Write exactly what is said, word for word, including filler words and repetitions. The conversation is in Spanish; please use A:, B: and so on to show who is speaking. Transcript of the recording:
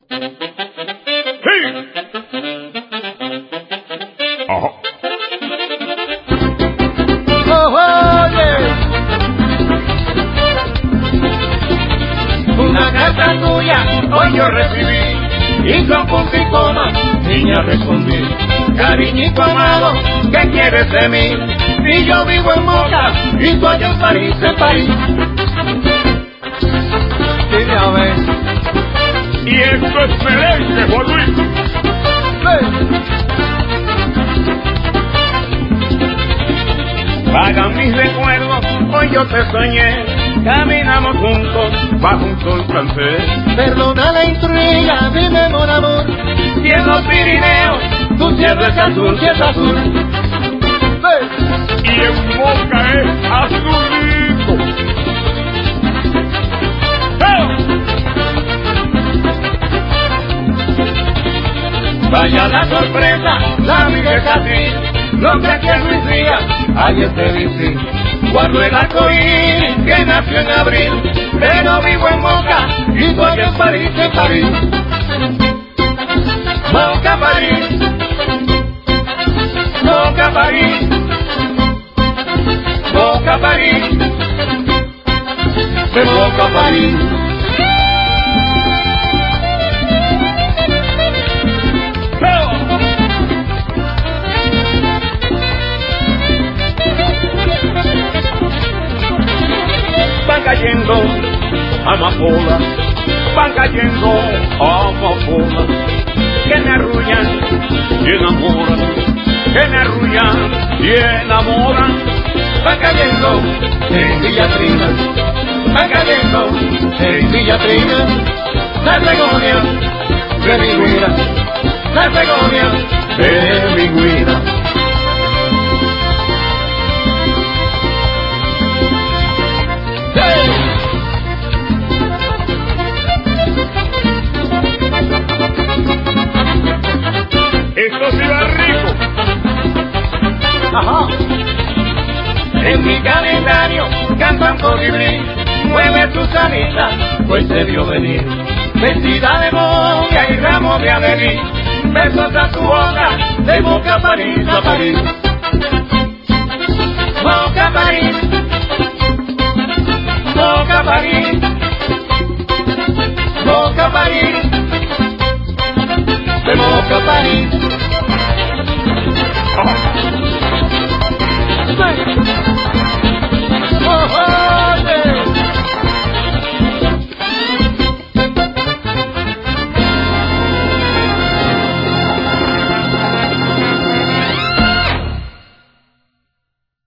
A: ¡Sí! Ajá.
B: Oye, una carta tuya hoy yo recibí y con punto y coma niña respondí. Cariñito amado, ¿qué quieres de mí? Si yo vivo en Moca y tú allá en París, en París. Dime a ver.
A: Y esto es merengue, Juan Luis.
B: Vagan mis recuerdos, hoy yo te soñé. Caminamos juntos bajo un sol francés. Perdona la intriga, dime mon amor. Si en los Pirineos tu cielo es azul, si es azul.
A: Y en Moca es azulito.
B: Vaya la sorpresa, la vida es así. No crees que Luis Díaz ayer te dice. Guardo el arcoíris que nació en abril, pero vivo en Moca y tú allá en París, en París. Moca, París. Moca, París. Moca, París. De Moca a París. Van cayendo amapolas, van cayendo amapolas, que me arrullan y enamoran, que me arrullan y enamoran. Van cayendo en Villatrina, van cayendo en Villatrina, las begonias de mi guira, las begonias de mi guira.
A: Esto sí va rico.
B: Ajá. En mi calendario cantan colibrí, mueve tu salita, pues se vio venir. Vestida de boca y ramo de aderí, besos a tu boca, de Moca a París, a París. Moca, París. Moca, París. Moca, París.